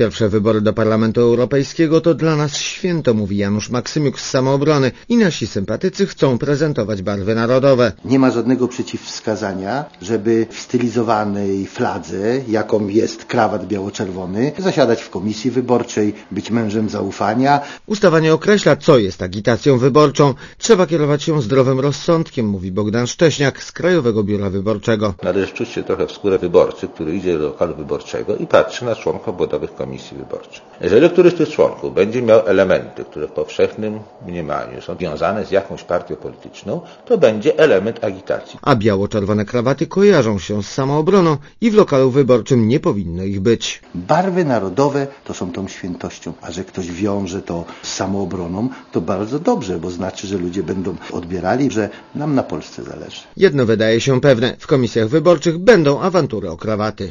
Pierwsze wybory do Parlamentu Europejskiego to dla nas święto, mówi Janusz Maksymiuk z Samoobrony i nasi sympatycy chcą prezentować barwy narodowe. Nie ma żadnego przeciwwskazania, żeby w stylizowanej fladze, jaką jest krawat biało-czerwony, zasiadać w komisji wyborczej, być mężem zaufania. Ustawa nie określa, co jest agitacją wyborczą. Trzeba kierować się zdrowym rozsądkiem, mówi Bogdan Szcześniak z Krajowego Biura Wyborczego. Należy czuć się trochę w skórę wyborcy, który idzie do lokalu wyborczego i patrzy na członków obwodowych komisji wyborczych. Jeżeli któryś z tych członków będzie miał elementy, które w powszechnym mniemaniu są związane z jakąś partią polityczną, to będzie element agitacji. A biało-czerwone krawaty kojarzą się z Samoobroną i w lokalu wyborczym nie powinno ich być. Barwy narodowe to są tą świętością, a że ktoś wiąże to z Samoobroną, to bardzo dobrze, bo znaczy, że ludzie będą odbierali, że nam na Polsce zależy. Jedno wydaje się pewne, w komisjach wyborczych będą awantury o krawaty.